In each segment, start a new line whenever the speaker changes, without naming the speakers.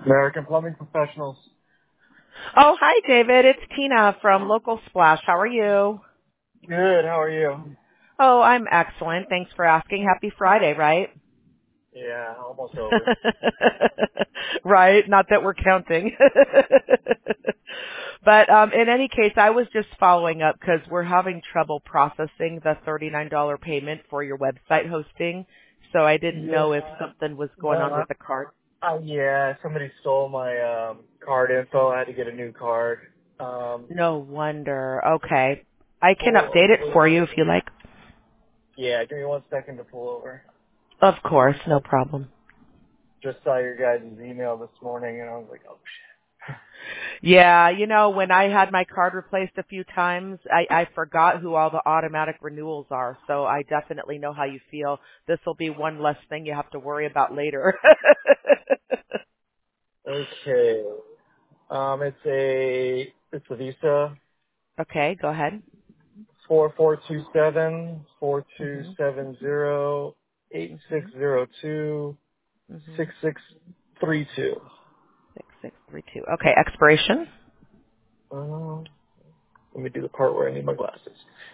American Plumbing Professionals.
Oh, hi, David. It's Tina from Local Splash. How are you?
Good. How are you?
Oh, I'm excellent. Thanks for asking. Happy Friday, right?
Yeah, almost over.
Right. Not that we're counting. But in any case, I was just following up because we're having trouble processing the $39 payment for your website hosting. So I didn't
Yeah.
know if something was going on
No,
with the card.
yeah, somebody stole my card info. I had to get a new card.
No wonder. Okay. I can
Pull
update it
over.
for you if you like.
Yeah, give me 1 second to pull over.
Of course. No problem.
Just saw your guys' email this morning, and I was like, oh
Yeah, when I had my card replaced a few times, I forgot who all the automatic renewals are. So I definitely know how you feel. This will be one less thing you have to worry about later.
shit. Okay. It's a Visa.
Okay, go ahead.
4427 four two
Mhm.
seven zero eight six
Mhm.
zero two
Mhm.
6632.
6632. Okay, expiration.
Let me do the part where I need my glasses.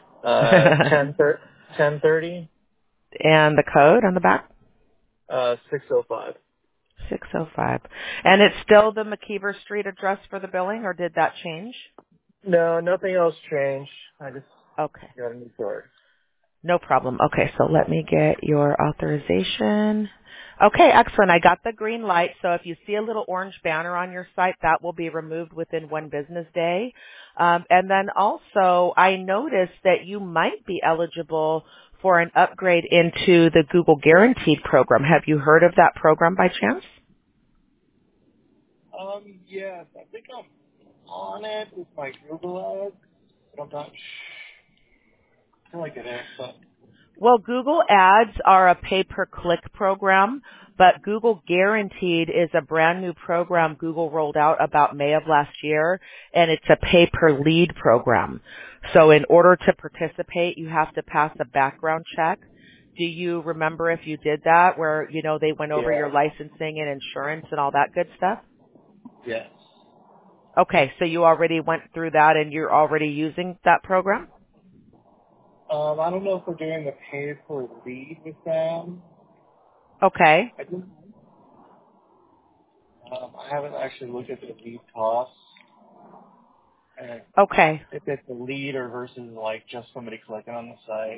1030,
And the code on the back.
605.
605. And it's still the McKeever Street address for the billing, or did that change?
No, nothing else changed. I just
Okay.
got a new card.
No problem. Okay, so let me get your authorization. Okay, excellent. I got the green light. So if you see a little orange banner on your site, that will be removed within one business day. And then also, I noticed that you might be eligible for an upgrade into the Google Guaranteed program. Have you heard of that program by chance?
Yes, I think I'm on it with my Google ads, but I'm not I feel like it is, but
Well, Google Ads are a pay-per-click program, but Google Guaranteed is a brand new program Google rolled out about May of last year, and it's a pay-per-lead program. So in order to participate, you have to pass a background check. Do you remember if you did that where, they went over
yeah,
your licensing and insurance and all that good stuff?
yes.
Okay, so you already went through that and you're already using that program?
I don't know if we're doing the pay per lead with them.
Okay.
I think I haven't actually looked at the lead costs and
Okay.
if it's a lead or versus like just somebody clicking on the site.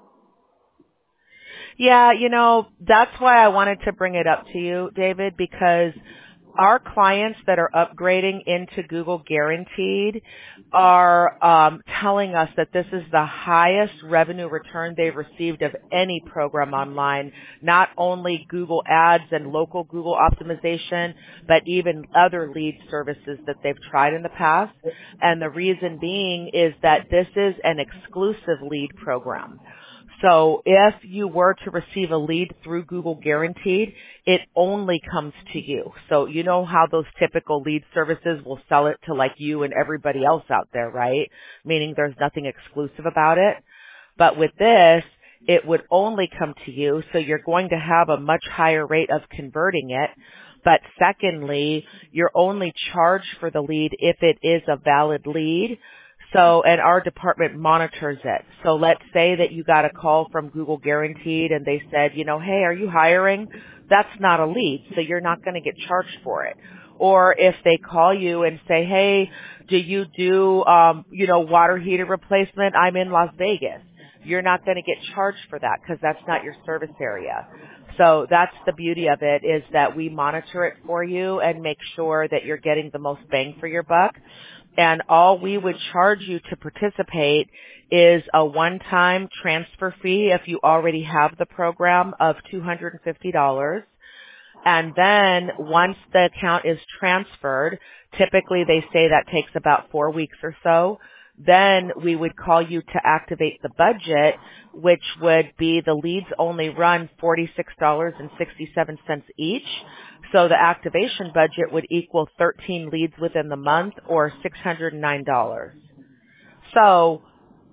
Yeah, that's why I wanted to bring it up to you, David, because our clients that are upgrading into Google Guaranteed are telling us that this is the highest revenue return they've received of any program online, not only Google Ads and local Google optimization, but even other lead services that they've tried in the past. And the reason being is that this is an exclusive lead program. So if you were to receive a lead through Google Guaranteed, it only comes to you. So you know how those typical lead services will sell it to like you and everybody else out there, right? Meaning there's nothing exclusive about it. But with this, it would only come to you, so you're going to have a much higher rate of converting it. But secondly, you're only charged for the lead if it is a valid lead. So, and our department monitors it. So let's say that you got a call from Google Guaranteed and they said, hey, are you hiring? That's not a lead, so you're not going to get charged for it. Or if they call you and say, hey, do you do, water heater replacement? I'm in Las Vegas. You're not going to get charged for that because that's not your service area. So that's the beauty of it, is that we monitor it for you and make sure that you're getting the most bang for your buck. And all we would charge you to participate is a one-time transfer fee if you already have the program of $250. And then once the account is transferred, typically they say that takes about 4 weeks or so, then we would call you to activate the budget, which would be the leads only run $46.67 each. So the activation budget would equal 13 leads within the month or $609. So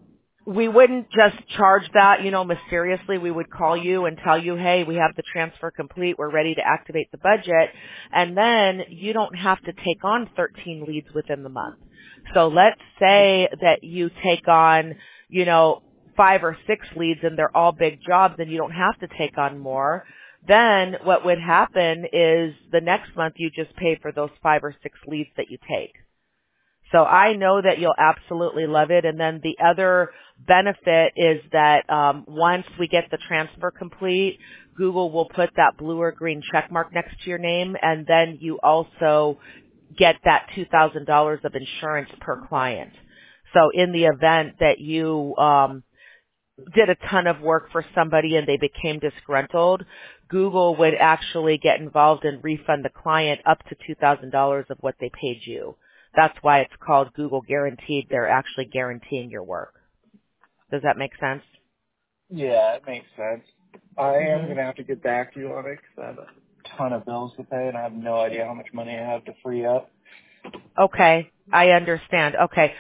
we wouldn't just charge that, mysteriously. We would call you and tell you, hey, we have the transfer complete. We're ready to activate the budget. And then you don't have to take on 13 leads within the month. So let's say that you take on, 5 or 6 leads and they're all big jobs and you don't have to take on more. Then what would happen is the next month you just pay for those 5 or 6 leads that you take. So I know that you'll absolutely love it. And then the other benefit is that once we get the transfer complete, Google will put that blue or green check mark next to your name, and then you also get that $2,000 of insurance per client. So in the event that you did a ton of work for somebody and they became disgruntled, Google would actually get involved and refund the client up to $2,000 of what they paid you. That's why it's called Google Guaranteed. They're actually guaranteeing your work. Does that make sense?
Yeah, it makes sense. I am
Mm-hmm.
going to have to get back to you on it because I have a ton of bills to pay and I have no idea how much money I have to free up.
Okay, I understand. Okay,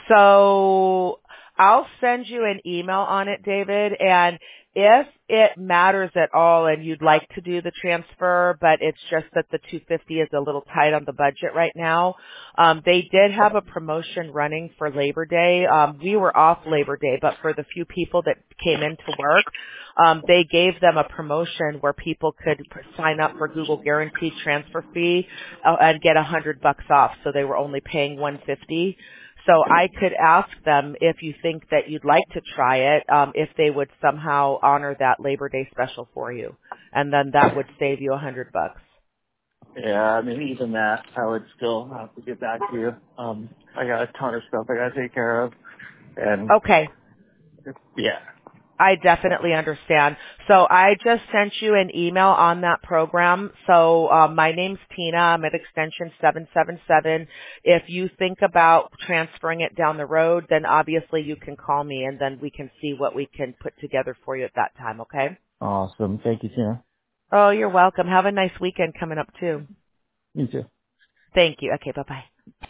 so I'll send you an email on it, David, and if it matters at all and you'd like to do the transfer, but it's just that the 250 is a little tight on the budget right now, they did have a promotion running for Labor Day. We were off Labor Day, but for the few people that came into work, they gave them a promotion where people could sign up for Google Guaranteed Transfer Fee and get $100 off. So they were only paying $150. So I could ask them if you think that you'd like to try it, if they would somehow honor that Labor Day special for you, and then that would save you $100.
Yeah, I mean, even that, I would still have to get back to you. I got a ton of stuff I got to take care of. And,
Okay.
yeah.
I definitely understand. So I just sent you an email on that program. So my name's Tina. I'm at extension 777. If you think about transferring it down the road, then obviously you can call me and then we can see what we can put together for you at that time, okay?
Awesome. Thank you, Tina.
Oh, you're welcome. Have a nice weekend coming up too.
You too.
Thank you. Okay, bye-bye.